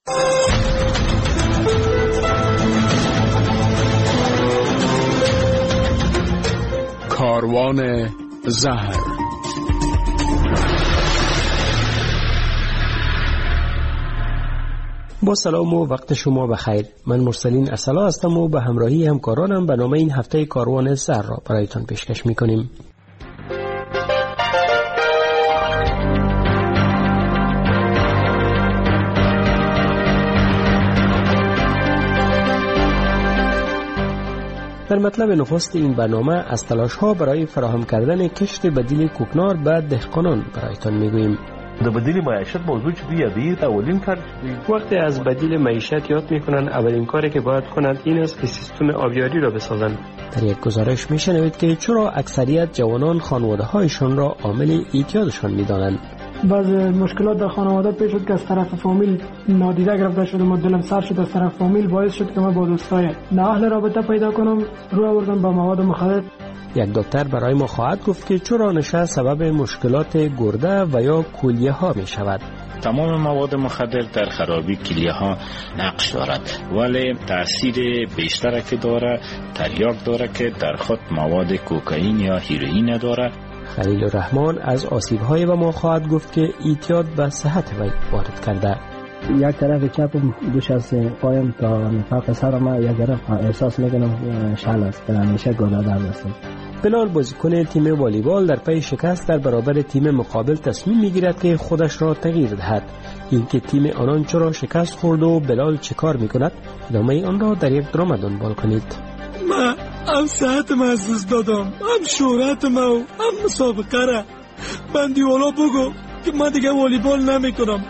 کاروان زهر. با سلام و وقت شما بخیر. من مرسلین اصلا هستم و به همراهی همکارانم به نام این هفته کاروان زهر را برایتان پیشکش میکنیم. در مطلب نخست این برنامه از تلاش‌ها برای فراهم کردن کشت بدیل کوکنار به دهقانان برایتان میگوییم. د بدیل معیشت موضوع چې دوی یادی اولین کار وقتی از بدیل معیشت یاد میکنن اولین کاری که باید کنند این است که سیستم آبیاری را بسازند. در یک گزارش میشنوید که چرا اکثریت جوانان خانواده‌هایشان را عامل اعتیادشان میدانند. بعض مشکلات در خانواده پیش شد که از طرف فامیل نادیده گرفته شد و ما دلم سر شد. از طرف فامیل باعث شد که من با دوستای نااهل رابطه پیدا کنم، رو آوردم با مواد مخدر. یک دکتر برای ما خواهد گفت که چرا نشه سبب مشکلات گرده و یا کلیه ها می شود. تمام مواد مخدر در خرابی کلیه ها نقش دارد، ولی تاثیر بیشتر که داره تریاک داره که در خود مواد کوکائین یا هیروئین داره. خلیل الرحمن از آسیب های و ما خواهد گفت که اعتیاد به صحت وی وارد کرده. یک طرف چپم دوش از پایم تا نفاق سرم یک طرف احساس میکنم شل است که همیشه گلادر هستم. بلال بازیکن تیم والیبال در پی شکست در برابر تیم مقابل تصمیم میگیرد که خودش را تغییر دهد. اینکه تیم آنان چرا شکست خورد و بلال چه کار میکند ادامه آن را در یک درام دنبال کنید. من هم صحت ما از دست دادم، هم شهرت ما و هم مسابقه را. بندی والا بگو که من دیگه والیبال نمیکنم.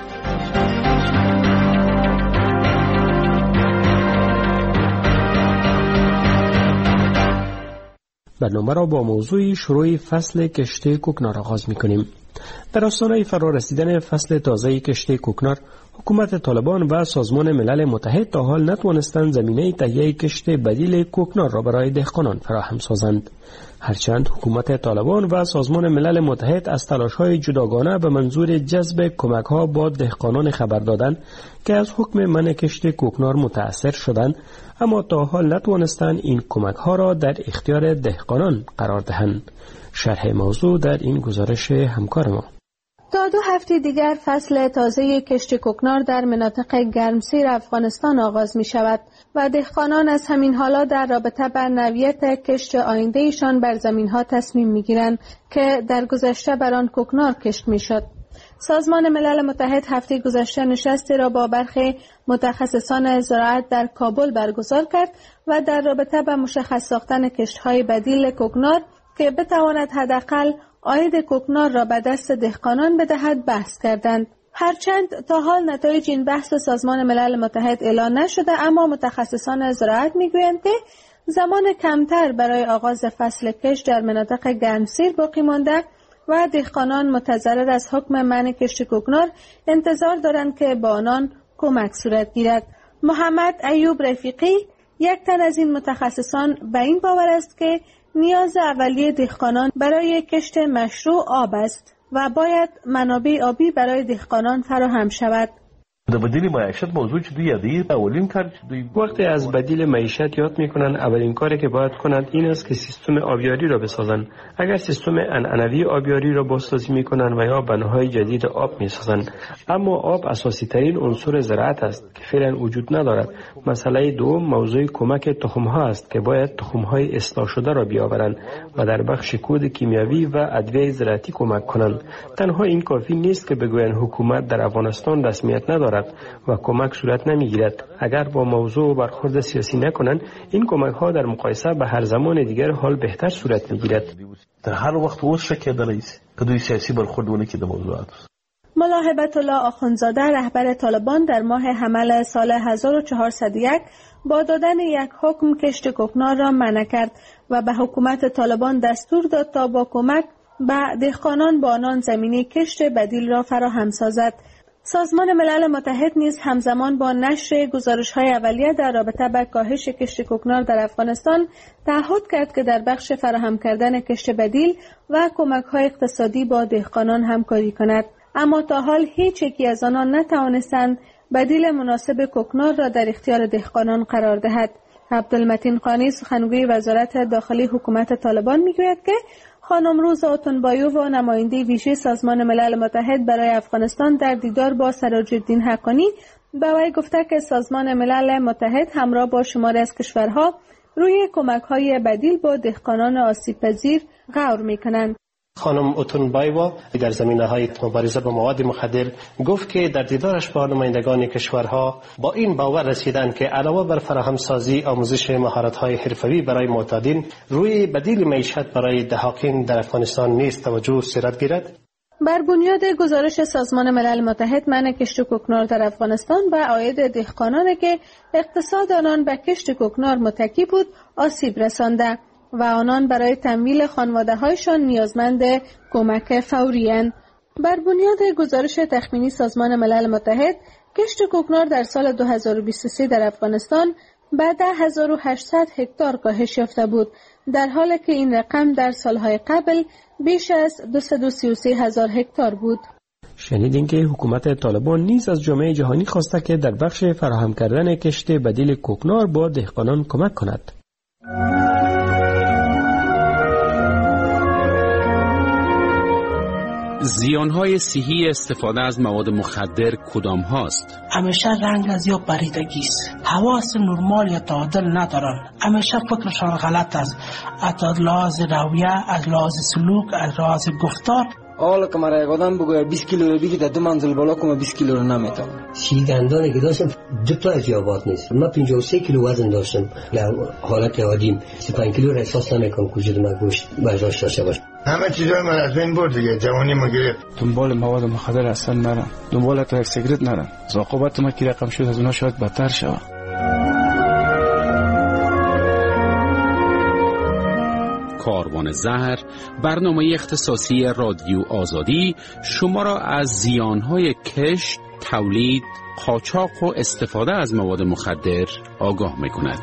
برنامه را با موضوع شروع فصل کشت کوکنار آغاز می‌کنیم. در آستانه فرا رسیدن فصل تازه کشت کوکنار، حکومت طالبان و سازمان ملل متحد تا حال نتوانستند زمینه تهیه کشت بدیل کوکنار را برای دهقانان فراهم سازند. هرچند حکومت طالبان و سازمان ملل متحد از تلاش‌های جداگانه به منظور جذب کمک‌ها با دهقانان خبر دادند که از حکم منع کشت کوکنار متأثر شدند، اما تا حال نتوانستند این کمک‌ها را در اختیار دهقانان قرار دهند. شرح موضوع در این گزارش همکار ما. تا 2 هفته دیگر فصل تازه کشت کوکنار در مناطق گرمسیر افغانستان آغاز می شود و دهقانان از همین حالا در رابطه با نوعیت کشت آینده ایشان بر زمین‌ها تصمیم می گیرند که در گذشته بر آن کوکنار کشت می شد. سازمان ملل متحد هفته گذشته نشستی را با برخی متخصصان زراعت در کابل برگزار کرد و در رابطه با مشخص ساختن کشت‌های بدیل کوکنار که بتواند حداقل عاید کوکنار را به دست دهقانان بدهد بحث کردند. هرچند تا حال نتایج این بحث سازمان ملل متحد اعلان نشده، اما متخصصان زراعت میگویند که زمان کمتر برای آغاز فصل کشت در مناطق گرمسیر باقی مانده و دهقانان متضرر از حکم منع کشت کوکنار انتظار دارند که با آنان کمک صورت گیرد. محمد ایوب رفیقی، یک تن از این متخصصان، به این باور است که نیاز اولیه دهقانان برای کشت مشروع آب است و باید منابع آبی برای دهقانان فراهم شود. د بدیل معیشت موضوع چې دوی یادی اولین کار چې دوی وقتی از بدیل معیشت یاد میکنن اولین کاری که باید کنند این است که سیستم آبیاری را بسازند. اگر سیستم عنعنوی آبیاری را بازسازی میکنند و یا بناهای جدید آب میسازند، اما آب اساسی ترین عنصر زراعت است که فعلا وجود ندارد. مسئله دوم موضوع کمک تخم ها است که باید تخم های اصلاح شده را بیاورند و در بخش کود کیمیاوی و ادویه زراعتی کمک کنند. تنها این کافی نیست که بگویند حکومت در افغانستان رسمیت ندارد و کمک صورت نمیگیرد. اگر با موضوع برخورد سیاسی نکنند این کمک ها در مقایسه به هر زمان دیگر حال بهتر صورت میگیرد. در هر وقت اوس کېدلی شي که دوی سیاسی برخورد ونه کړي د موضوعات. ملا هبت الله آخوندزاده رهبر طالبان در ماه حمل سال 1401 با دادن یک حکم کشت کوکنار را منع کرد و به حکومت طالبان دستور داد تا با کمک به دهقانان با آنان زمینه کشت بدیل را فراهم سازد. سازمان ملل متحد نیز همزمان با نشر گزارش‌های اولیه در رابطه با کاهش کشت کوکنار در افغانستان تعهد کرد که در بخش فراهم کردن کشت بدیل و کمک‌های اقتصادی با دهقانان همکاری کند. اما تا حال هیچ یکی از آنان نتوانستند بدیل مناسب کوکنار را در اختیار دهقانان قرار دهد. عبدالمتین قانی سخنگوی وزارت داخلی حکومت طالبان میگوید که خانم روزا اوتونبایو و نماینده ویژه سازمان ملل متحد برای افغانستان در دیدار با سراج‌الدین حقانی به وی گفته که سازمان ملل متحد همراه با شماری از کشورها روی کمک‌های بدیل با دهقانان آسیب‌پذیر غور می‌کنند. خانم اوتونبایو در زمینه‌های مبارزه با مواد مخدر گفت که در دیدارش با نمایندگان کشورها با این باور رسیدند که علاوه بر فراهمسازی آموزش مهارت‌های حرفه‌ای برای معتادین، روی بدیل معیشت برای دهقان در افغانستان نیز توجه صورت گیرد. بر بنیاد گزارش سازمان ملل متحد، منع کشت کوکنار در افغانستان و عاید دهقانانی که اقتصاد آنان به کشت کوکنار متکی بود آسیب رسانده و آنان برای تمویل خانواده‌هایشان نیازمند کمک فوری اند. بر بنیاد گزارش تخمینی سازمان ملل متحد، کشت کوکنار در سال 2023 در افغانستان به 10,800 هکتار کاهش یافته بود، در حالی که این رقم در سالهای قبل بیش از 233,000 هکتار بود. شنیدین که حکومت طالبان نیز از جامعه جهانی خواسته که در بخش فراهم کردن کشت بدیل کوکنار با دهقانان کمک کند. زیانهای صحی استفاده از مواد مخدر کدام هاست؟ همیشه رنگ از یا پریدگی است. حواس نرمال یا تعادل ندارن. همیشه فکرشان غلط است. از لحاظ رویه، از لحاظ سلوک، از لحاظ گفتار. حالا که مرا یک آدم بگوید 20 کیلو رو بگی در 2 منزل بالا کنم 20 کیلو رو نمیتونم. دندانی که داشتم 2 تا از یابات نیست. من 53 کیلو وزن داشتم. در حالت عادیم 35 کیلو را احساس نمیکنم که وجود من گوشت برداشت داشته باشه. همه چیزای من از بین برد دیگه. جوانی ما گرفت. دنبال مواد مخدر اصلا نرم. دنبال تا سیگرت نرم. عاقبت ما که رقم شد از اونها شاید بدتر شود. کاروان زهر، برنامه اختصاصی رادیو آزادی شما را از زیانهای کشت، تولید، قاچاق و استفاده از مواد مخدر آگاه می‌کند.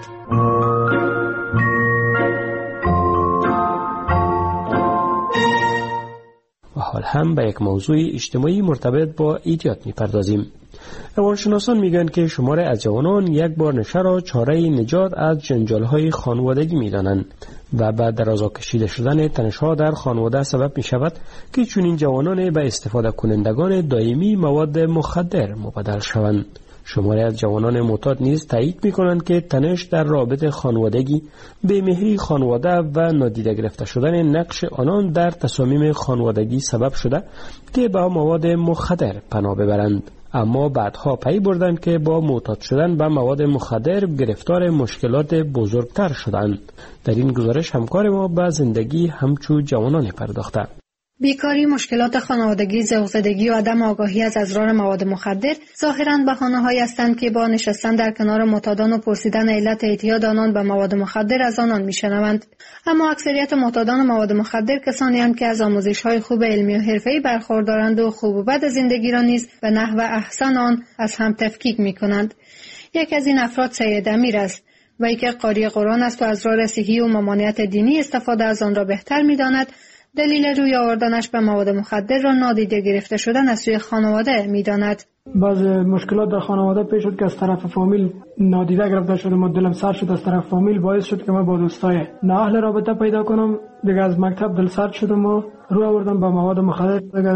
و حال هم به یک موضوع اجتماعی مرتبط با ایدیات می‌پردازیم. روانشناسان میگن که شمار از جوانان یک بار نشه را چاره نجات از جنجال‌های خانوادگی می‌دانند و بعد درازا کشیده شدن تنش‌ها در خانواده سبب می‌شود که چنین جوانان به استفاده کنندگان دائمی مواد مخدر مبدل شوند. شماری از جوانان معتاد نیز تایید می‌کنند که تنش در رابطه خانوادگی، بی‌مهری خانواده و نادیده گرفته شدن نقش آنان در تصامیم خانوادگی سبب شده که به مواد مخدر پناه ببرند. اما بعدها پی بردند که با معتاد شدن به مواد مخدر گرفتار مشکلات بزرگتر شدند. در این گزارش همکار ما به زندگی همچو جوانان پرداخته. بیکاری، مشکلات خانوادگی، ذوق‌زدگی و عدم آگاهی از اضرار مواد مخدر ظاهراً بهانه‌هایی هستند که با نشستن در کنار معتادان و پرسیدن علت اعتیاد آنان به مواد مخدر از آنان می‌شنوند. اما اکثریت معتادان مواد مخدر کسانی هستند که از آموزش‌های خوب علمی و حرفه‌ای برخوردارند و خوب و بد زندگی را نیز به نحو احسن آن از هم تفکیک می‌کنند. یک از این افراد سید امیر است، وی که قاری قرآن است و از راه صحی و ممانعت دینی استفاده از آن را بهتر می‌داند. دلیل روی آوردنش به مواد مخدر را نادیده گرفته شدن از سوی خانواده می‌داند. بعض مشکلات در خانواده پیش شد که از طرف فامیل نادیده گرفته شدم و دلم سرد شد. از طرف فامیل باعث شد که من با دوستای نااهل رابطه پیدا کنم. دیگه از مکتب دل سرد شدم و رو آوردم به مواد مخدر. دیگه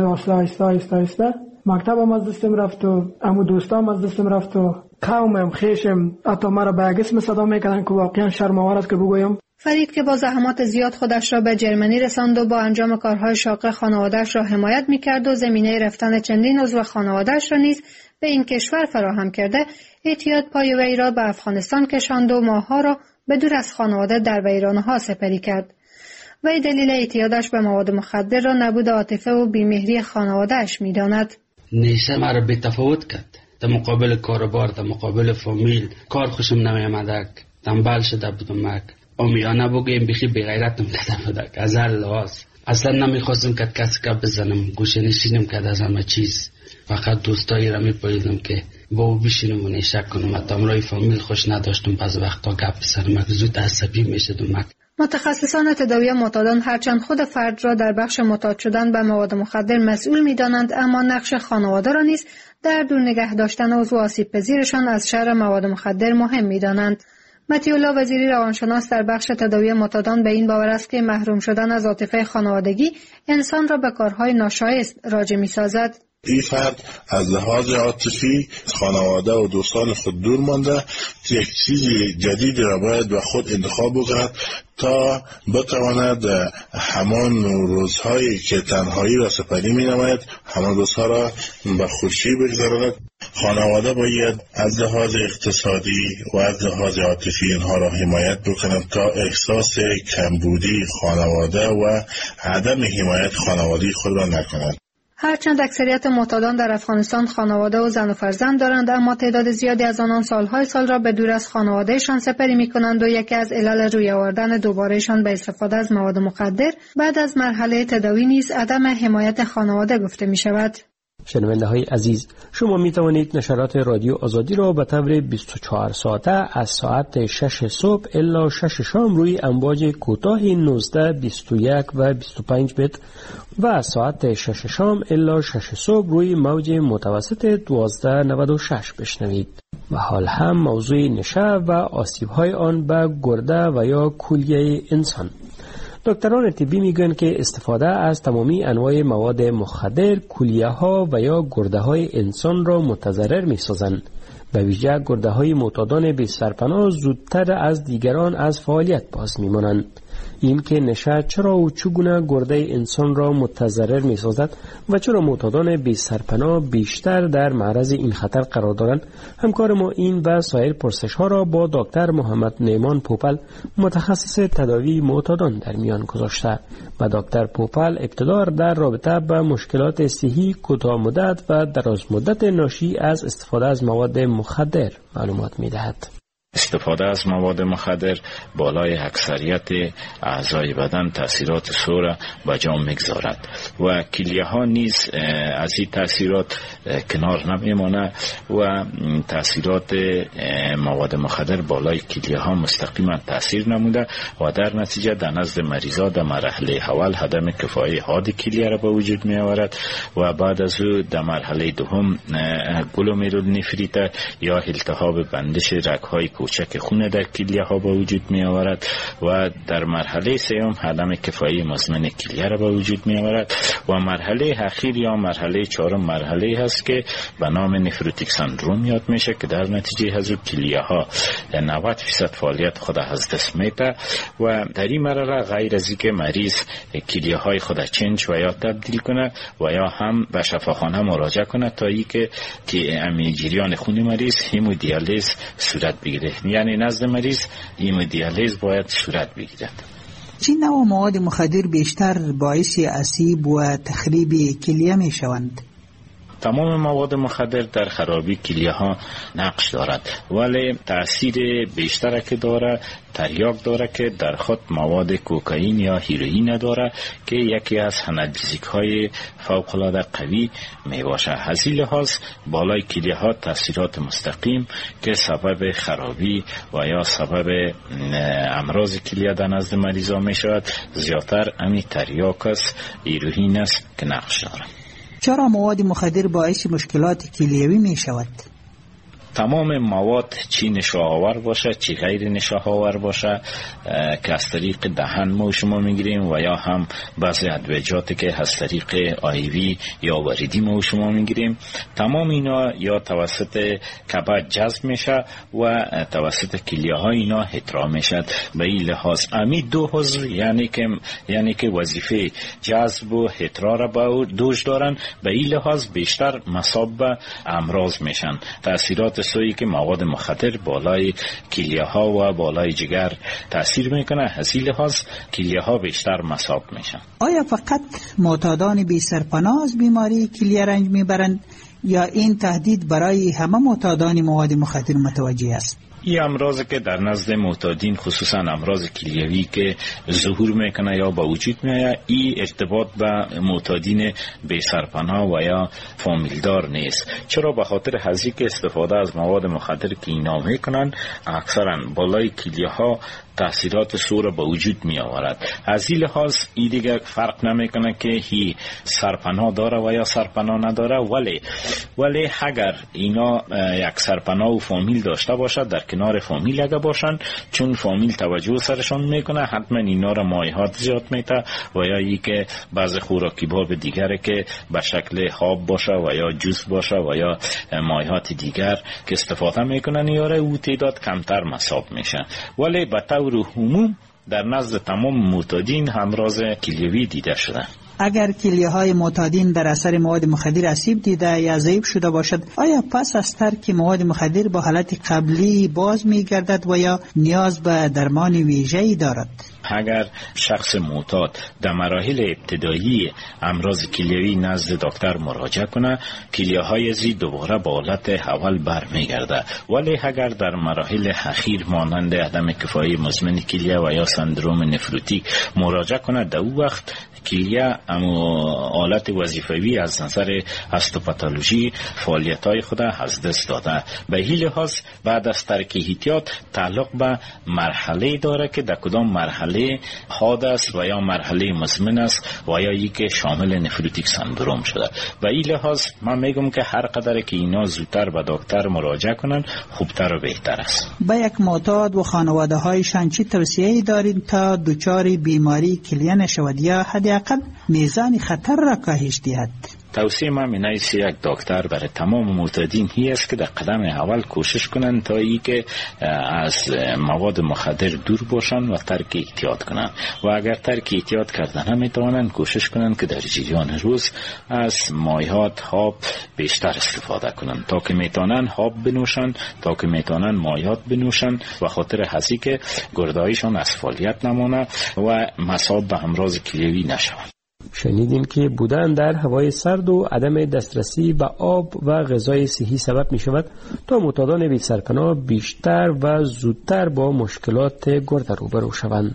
آهسته مکتبم از دستم رفت و عمو دوستام از دستم رفت و قومم، خیشم، حتی مرا به اسم صدا میکنن که واقعا شرم‌آور است که بگویم. فرید که با زحمات زیاد خودش را به جرمنی رساند و با انجام کارهای شاق خانواده‌اش را حمایت می‌کرد و زمینه رفتن چندین عضو خانواده‌اش را نیز به این کشور فراهم کرده، اعتیاد پای وی را به افغانستان کشاند و ماه‌ها را به دور از خانواده در ویرانه‌ها سپری کرد. وی دلیل اعتیادش به مواد مخدر را نبود عاطفه و بی‌مهری خانواده‌اش می‌داند. نیشه مرا بی‌تفاوت کرد. در مقابل کاربار، در مقابل فامیل، کار خوشم نمی‌آمد. تنبل شده بودم. امیانه بگویم بخی بغیرتم کده بودک از هر لحاظ. اصلا نمیخواستم که کسی که بزنم، گوشه نشینم که از همه چیز. فقط دوستایی را میپاییدم که با او بشینم و نیشک کنم. حتی امرای فامیل خوش نداشتم، بعض وقتا گپ بزنم، زود عصبی میشدم. متخصصان تداوی معتادان هرچند خود فرد را در بخش معتاد شدن به مواد مخدر مسئول می‌دانند، اما نقش خانواده را نیز در دور نگه داشتن عضو آسیب پذیرشان از شر مواد مخدر مهم می‌دانند. متی‌الله وزیری روانشناس در بخش تداوی معتادان به این باور است که محروم شدن از عاطفه خانوادگی انسان را به کارهای ناشایست راجع می‌سازد. این فرد از لحاظ عاطفی خانواده و دوستان خود دور مانده، یک چیز جدید را باید به خود انتخاب بکند تا بتواند همان روزهایی که تنهایی را سپری می نماید همان روزها را به خوشی بگذراند. خانواده باید از لحاظ اقتصادی و از لحاظ عاطفی اینها را حمایت بکنند تا احساس کمبودی خانواده و عدم حمایت خانوادگی خود را نکنند. هرچند اکثریت معتادان در افغانستان خانواده و زن و فرزند دارند، اما تعداد زیادی از آنان سالهای سال را به دور از خانوادهشان سپری می‌کنند و یکی از علل روی آوردن دوبارهشان به استفاده از مواد مخدر بعد از مرحله تداوی نیز عدم حمایت خانواده گفته می‌شود. شنونده های عزیز، شما می توانید نشرات رادیو آزادی را به طور 24 ساعته از ساعت 6 صبح الی 6 شام روی امواج کوتاه 19، 21 و 25 متر و از ساعت 6 شام الی 6 صبح روی موج متوسط 1296 بشنوید. و حال هم موضوع نشه و آسیب‌های آن به گرده و یا کلیه انسان. دکتران طبی میگن که استفاده از تمامی انواع مواد مخدر کلیه ها و یا گرده های انسان را متضرر می سازند. به ویژه گرده های معتادان بی سرپناه زودتر از دیگران از فعالیت باز می مانند. این که نشه چرا و چگونه گرده انسان را متضرر می سازد و چرا معتادان بی سرپناه بیشتر در معرض این خطر قرار دارند، همکار ما این و سایر پرسش ها را با دکتر محمد نعمان پوپل متخصص تداوی معتادان در میان گذاشته. و دکتر پوپل ابتدا در رابطه با مشکلات صحی کوتاه مدت و دراز مدت ناشی از استفاده از مواد مخدر معلومات می دهد. استفاده از مواد مخدر بالای اکثریت اعضای بدن تاثیرات سو به جا میگذارد و کلیه ها نیز از این تاثیرات کنار نمیمانه و تاثیرات مواد مخدر بالای کلیه ها مستقیما تاثیر نموده و در نتیجه در نزد مریضا در مرحله اول عدم کفایی حاد کلیه را به وجود می آورد و بعد از او در مرحله دوم گلومرولونفریت یا التهاب بندش رگ‌های کوچک خون در کلیه ها به وجود می آورد و در مرحله سوم عدم کفایی مزمن کلیه را به وجود می آورد و مرحله اخیر یا مرحله چهارم مرحله هست که به نام نفروتیک سندروم یاد میشه که در نتیجه از کلیه ها 90% فعالیت خود از دست میده و در این مرحله غیر از اینکه مریض کلیه های خود چنج و یا تبدیل کنه و یا هم به شفاخانه مراجعه کنه تا اینکه جریان خون مریض همودیالیز صورت بگیره، یعنی نزد مریض همودیالیز باید صورت بگیرد. چه نوع مواد مخدر بیشتر باعث آسیب و تخریب کلیه می شوند؟ تمام مواد مخدر در خرابی کلیه ها نقش دارد، ولی تأثیر بیشتر که داره تریاک داره که در خود مواد کوکائین یا هیروئین داره که یکی از آنالژیک های فوق العاده قوی می باشه. از این لحاظ بالای کلیه ها تاثیرات مستقیم که سبب خرابی و یا سبب امراض کلیه در نزد مریضا می شود زیادتر امی تریاک است، هیروئین است که نقش داره. چرا مواد مخدر باعث مشکلات کلیوی می شود؟ تمام مواد چی نشاآور باشه چی غیر نشاآور باشه که از طریق دهن ما شما میگیریم و یا هم بعضی ادویجاتی که از طریق آیوی یا وریدی ما شما میگیریم، تمام اینا یا توسط کبد جذب میشه و توسط کلیه ها اینا احترا میشد. به این لحاظ امی دو عضو یعنی که وظیفه جذب و احترا را به دوش دارن، به این لحاظ بیشتر مصاب به امراض میشن. تاثیرات سویی که مواد مخدر بالای کلیه ها و بالای جگر تاثیر میکنه، از این لحاظ کلیه ها بیشتر مصاب میشن. آیا فقط معتادان بی سرپناه از بیماری کلیه رنج میبرند یا این تهدید برای همه معتادان مواد مخدر متوجه است؟ این امراض که در نزد معتادین خصوصا امراض کلیوی که ظهور میکنه یا با وجود میاد، این ارتباط به معتادین بی سرپناه و یا فامیلدار نیست. چرا؟ به خاطر هزی که استفاده از مواد مخدر که اینا میکنن اکثرا بالای کلیه ها تاثیرات سور به وجود می آورد. از این لحاظ این دیگه فرق نمیکنه که هی سرپناه داره و یا سرپناه نداره، ولی اگر اینا یک سرپناه و فامیل داشته باشد، در کنار فامیل اگه باشن، چون فامیل توجه سرشان میکنه، حتما اینا را مایحات زیاد میته و یا ای که بعض خوراکی باب دیگره که به شکل حاب باشه و یا جوس باشه و یا مایحات دیگر که استفاده میکنن، یاره او تعداد کمتر مصاب میشه. ولی به طور عموم در نزد تمام معتادین امراض کلیوی دیده شده. اگر کلیه های معتادین در اثر مواد مخدر آسیب دیده یا ضعیف شده باشد، آیا پس از ترک مواد مخدر با حالت قبلی باز می گردد و یا نیاز به درمان ویژه‌ای دارد؟ اگر شخص معتاد در مراحل ابتدایی امراض کلیوی نزد دکتر مراجعه کنه، کلیه های زی دوباره به حالت اول برمیگرده. ولی اگر در مراحل اخیر مانند عدم کفایی مزمن کلیه و یا سندروم نفروتیک مراجعه کنه، در او وقت کلیه حالت وظیفوی از نظر هیستوپاتولوژی فعالیت‌های خود از دست داده. به این لحاظ بعد از ترک احتیاط تعلق به مرحله داره که در کدام مرحله حاد است و یا مرحله مزمن است و یا ای که شامل نفروتیک سندروم شده. به این لحاظ من میگم که هر قدر که اینا زودتر به دکتر مراجعه کنن خوبتر و بهتر است. با یک معتاد و خانواده هایشان چی توصیه‌ای دارید تا دچار بیماری کلیه نشود یا حداقل میزان خطر را کاهش دهد؟ توصیه من اینایست یک دکتر برای تمام معتادین هی است که در قدم اول کوشش کنن تا ای که از مواد مخدر دور باشن و ترک احتیاط کنن و اگر ترک احتیاط کردن نمیتوانن کوشش کنن که در جریان روز از مایحات حاب بیشتر استفاده کنن تا که میتونن حاب بنوشن، تا که میتونن مایحات بنوشن و خاطر هستی که گردهایشان از فعالیت نمانه و مصاب به امراض کلیوی نشوند. شنیدیم که بودن در هوای سرد و عدم دسترسی به آب و غذای صحی سبب می شود تا معتادان بی سرپناه بیشتر و زودتر با مشکلات گرده روبرو شوند.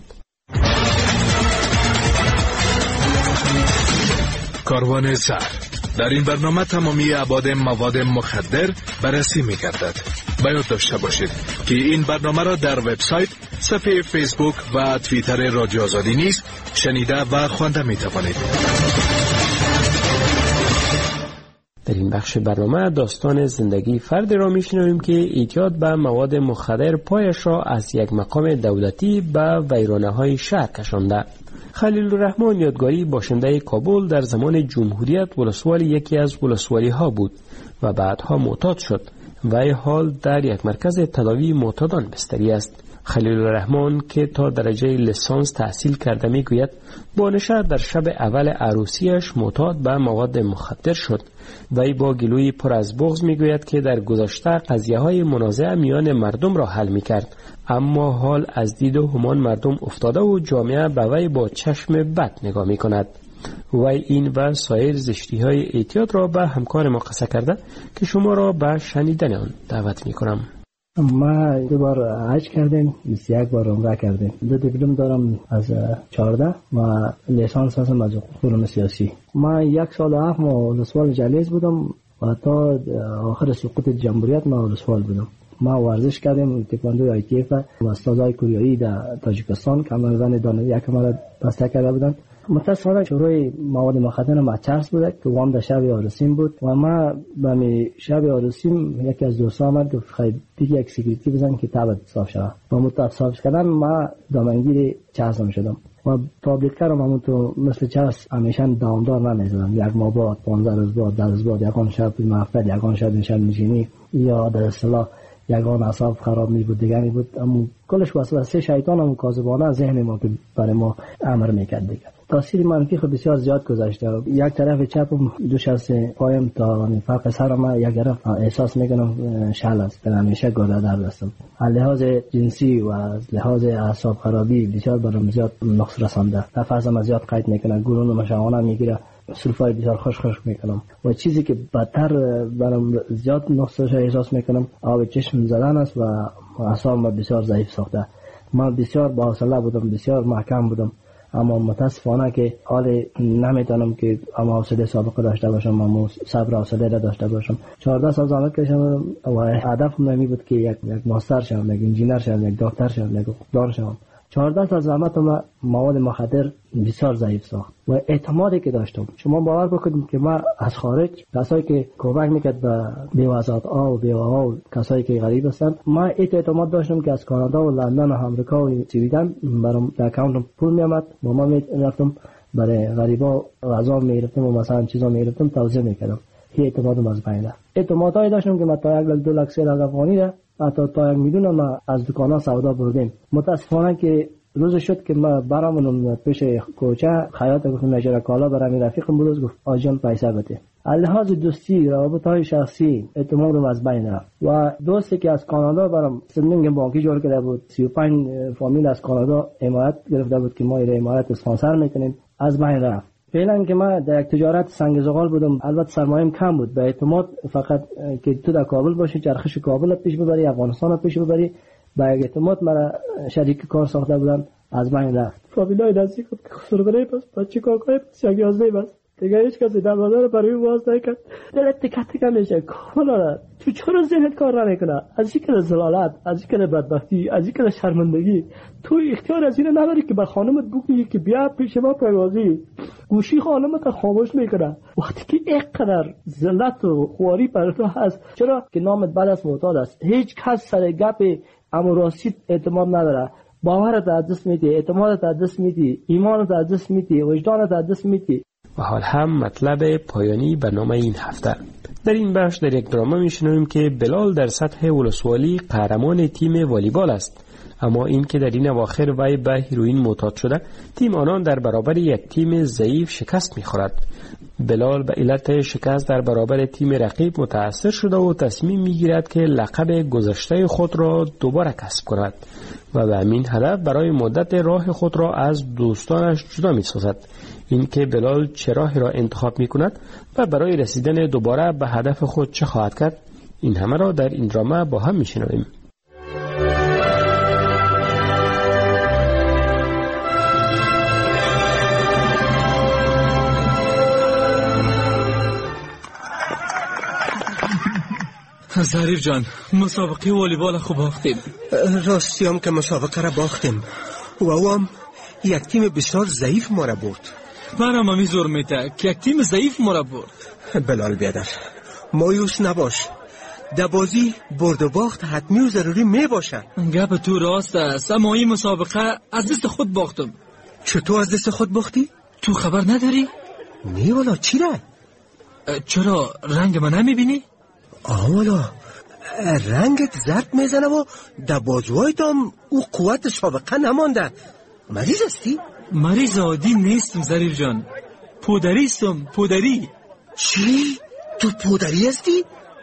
کاروان زهر در این برنامه تمامی ابعاد مواد مخدر بررسی می گردد. باید داشته باشید که این برنامه را در وبسایت، صفحه فیسبوک و توییتر رادیو آزادی نیز شنیده و خوانده می توانید. در این بخش برنامه داستان زندگی فردی را میشنویم که اعتیاد به مواد مخدر پایش را از یک مقام دولتی به ویرانه‌های شهر کشانده. خلیل الرحمن یادگاری باشنده کابل در زمان جمهوریت ولسوالی یکی از ولسوالی‌ها بود و بعدها معتاد شد. وی حال در یک مرکز تداوی معتادان بستری است. خلیل الرحمن که تا درجه لیسانس تحصیل کرده میگوید بانشهر در شب اول عروسیش معتاد به مواد مخدر شد. وی با گلوی پر از بغض میگوید که در گذشته قضیه‌های منازعه میان مردم را حل میکرد، اما حال از دید همان مردم افتاده و جامعه به وی با چشم بد نگاه میکند. وی این و سایر زشتی‌های اعتیاد را به همکار ما قصه کرده که شما را به شنیدن آن دعوت میکنم. ما 2 بار حج کردیم، 21 بار عمره کردیم. 2 دیپلم دارم از 14 و لیسانس هستم از علوم سیاسی. ما 1 سال و 7 ماه ولسوال جلیز بودم و تا آخر سقوط جمهوریت ما ولسوال بودم. ما ورزش کردیم، تکواندو آیتیف و استادای کوریایی در تاجیکستان کامران دانوی یک مرا بسته کرده بودند. متأسفانه شروع مواد مخدر ما چرس بود که وام در شب عروسیم بود و ما به شب عروسیم یکی از دوستان آمد گفت خیلی دیگه یک سیگریتی بزن که تابت صاف شود. با مدت صاف کردن ما دامنگیر چرسم شدم و پابلیک کردم. همون تو مثل چرس همیشه دامدار نمیزدم، 1 ماه بعد، 15 روز بعد، 10 روز بعد، یکان شب محفل، یکان شب نشان میشینی یا در اصطلاح یگان اعصاب خراب می بود دیگه می بود. اما کلش واسه شیطان هم کاذبانه ذهن ما که برای ما امر میکرد دیگه. تاثیر منفی خب بسیار زیاد گذاشته. یک طرف چپم دوش از پایم تا فرق سرم یک طرف احساس میکنم شل است، همیشه گاده در دستم. از لحاظ جنسی و از لحاظ اعصاب خرابی بسیار برام زیاد نقص رسانده. نفسم زیاد قید میکنه، گلون مشاونه میگیره، سلفای بسیار خشک میکنم و چیزی که بدتر برام زیاد نقصش احساس میکنم آب چشم زدن است و اعصابم بسیار ضعیف ساخته. من بسیار با حوصله بودم، بسیار محکم بودم، اما متاسفانه که حال نمیتونم که اما حوصله سابقه داشته باشم، اما صبر و حوصله داشته باشم. 14 سال زحمت کشیدم و هدفم نمی بود که یک ماستر شوم، یک انجینر شوم، یک دکتر شوم، یک دکتر شوم. 14 سال زحمتم مواد مخدر بسیار ضعیف ساخت و اعتمادی که داشتم. شما باور بکنید که ما از خارج کسایی که کمک میکرد به بیوزات و بیوها و کسایی که غریب هستند، ما اعتماد داشتم که از کانادا و لندن و آمریکا و سویدن برام در اکانتم پول میامد و ما میرفتم برای غریبا غذا میگرفتم و مثلا چیزا میگرفتم توزیع میکردم. این اعتمادم از بین رفت. اعتمادایی داشتم که ما تا 1 لک 2 لک 3 لک افغانی را حتی تا 1 میلیون ما از دکانا سودا بردیم. متاسفانه که روز شد که ما برامون پیش کوچه خیاط گفتم نجار کالا برام رفیقم بود، گفت آجان پیسه بده. لحاظ دوستی، رابطه‌های شخصی اعتمادم از بین رفت و دوستی که از کانادا برام سندینگ بانکی جور کرده بود، 35 فامیل از کانادا حمایت گرفته بود که ما این حمایت اسپانسر میکنیم، از بین رفت. فعلا که من در یک تجارت سنگ زغال بودم، البته سرمایه‌ام کم بود، به اعتماد فقط که تو در کابل باشی، چرخش کابل پیش ببری، افغانستان پیش ببری، با یک اعتماد مرا شریک کار ساخته بودن، از بین رفت. فامیلای نزدیک که خسرگره پس بچه کاکای پس 11 بس دیگه هیچ کسی در بازار برای واز نکرد. دلت تکه میشه. کاملا تو چرا ذهنت کار نمیکنه؟ از اینکه زلالت، از اینکه بدبختی، از اینکه شرمندگی، تو اختیار از این نداری که به خانمت بگی که بیا پیش ما پروازی. گوشی خانمت خاموش میکنه وقتی که اینقدر ذلت و خواری پر تو هست. چرا که نامت بعد از معتاد است. هیچ کس سر گپ اموراسیت اعتماد نداره. باورت از دست میدی، اعتمادت از دست میدی، ایمانت از دست میدی، وجدانت از دست میدی. و حال هم مطلب پایانی برنامه این هفته. در این بخش در یک درامه میشنویم که بلال در سطح ولسوالی قهرمان تیم والیبال است، اما این که در این اواخر وی به هیروئین معتاد شده، تیم آنان در برابر یک تیم ضعیف شکست میخورد. بلال به علت شکست در برابر تیم رقیب متأثر شده و تصمیم میگیرد که لقب گذشته خود را دوباره کسب کند و به همین هدف برای مدت راه خود را از دوستانش جدا می‌سازد. این که بلال چه راهی را انتخاب می‌کند و برای رسیدن دوباره به هدف خود چه خواهد کرد، این همه را در این درامه با هم می‌شنویم. ظریف جان، مسابقه والیبال خوب باختیم. راستی هم که مسابقه را باختیم و هم یک تیم بسیار ضعیف ما را برد. منم همی زور میته که یک تیم ضعیف ما را برد. بلال بیادر، مایوس نباش، در بازی برد و باخت حتمی و ضروری می باشه. گپ تو راست است، اما این مسابقه از دست خود باختم. چطور از دست خود باختی؟ تو خبر نداری؟ نه والا، چی را؟ چرا رنگ من نمیبینی؟ والا رنگت زرد میزنه و در بازوهایت هم او قوت سابقه نمانده. مریض هستی؟ مریض عادی نیستم ظریف جان، پودری هستم. پودری. چی؟ تو پودری هستی؟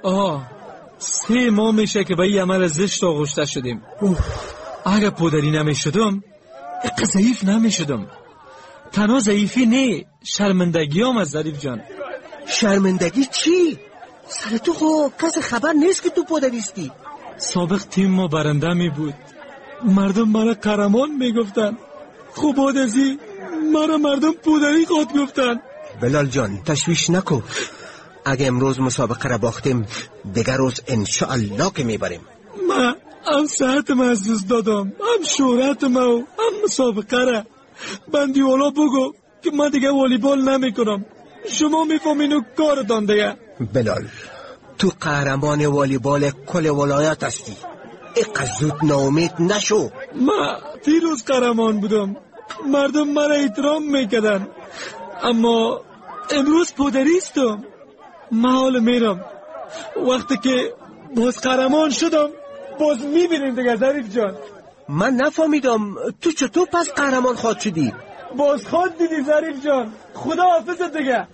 3 ماه میشه که به این عمل زشت آغشته شدیم. اگر پودری نمیشدم اقا ضعیف نمیشدم. تنها ضعیفی نه، شرمندگی هم از ظریف جان. شرمندگی چی؟ سر تو کس خبر نیست که تو پودریستی. سابق تیم ما برنده می بود، مردم مرا قهرمان می گفتن. خوب بود ازی مرا مردم پودری خود گفتن. بلال جان تشویش نکو، اگه امروز مسابقه را باختیم دیگر روز انشاءالله که می بریم. من هم صحتم از دست دادم، هم شهرتم و هم مسابقه را. بندی اولا بگو که من دیگه والیبال نمی کنم. شما میفهمینو کارتان دیگه. بلال تو قهرمان والیبال کل ولایت هستی، اینقدر زود ناامید نشو. من دیروز قهرمان بودم، مردم مرا احترام میکردن، اما امروز پودریستم. من حال میرم، وقتی که باز قهرمان شدم باز میبینیم دیگه ظریف جان. من نفهمیدم تو چطور پس قهرمان خواد شدی؟ باز خود دیدی ظریف جان. خدا حافظت دیگه.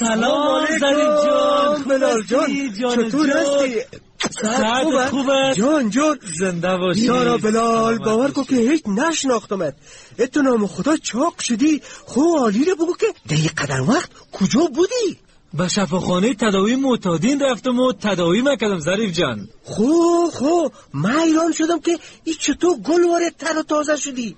سلام ظریف جان. بلال جان چطور هستی؟ ساعت خوبه جان زنده باشی. یارا بلال باور کو که هیچ نشناختمت. اتو نام خدا چاق شدی. خو عالی رو بگو که در یک قدر وقت کجا بودی؟ به شفاخانه تداوی معتادین رفتم و تداوی مکردم ظریف جان. خو من ایران شدم که ای چطور گل وارد تر و تازه شدی؟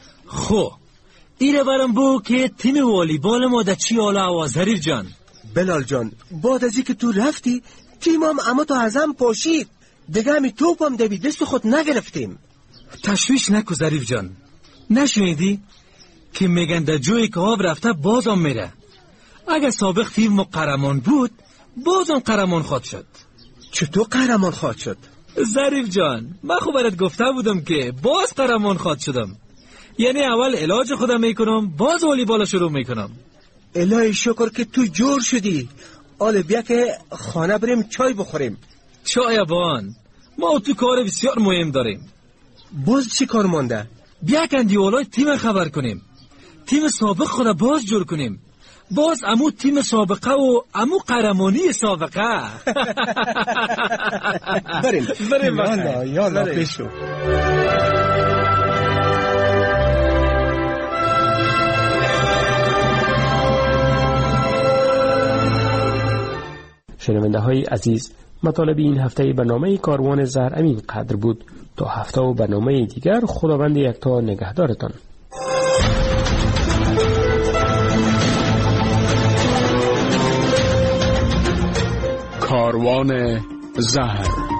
ایره برم بو که تیم والیبال ما در چی حال هوا ظریف جان؟ بلال جان بعد از که تو رفتی تیمم اما تو ازم پاشید. دیگه همی توپم دوی دست خود نگرفتیم. تشویش نکو ظریف جان. نشنیدی که میگن در جوی که آب رفته بازم میره. اگه سابق تیم ما قهرمان بود بازم قهرمان خواد شد. چطور قهرمان خواد شد؟ ظریف جان من خب برات گفته بودم که باز قهرمان خواد شدم. یعنی اول علاج خودم میکنم باز والیبال شروع میکنم. الهی شکر که تو جور شدی. آله بیا که خانه بریم چای بخوریم. چای بان ما تو کار بسیار مهم داریم. باز چی کار مانده؟ بیا کندیولای تیم خبر کنیم. تیم سابق خود باز جور کنیم. باز امو تیم سابقه و امو قهرمانی سابقه. بریم یالا پیشو. شنونده های عزیز، مطالب این هفته برنامه کاروان زهر امین قدر بود. تا هفته و برنامه دیگر خداوند یکتا نگهدارتان. کاروان زهر.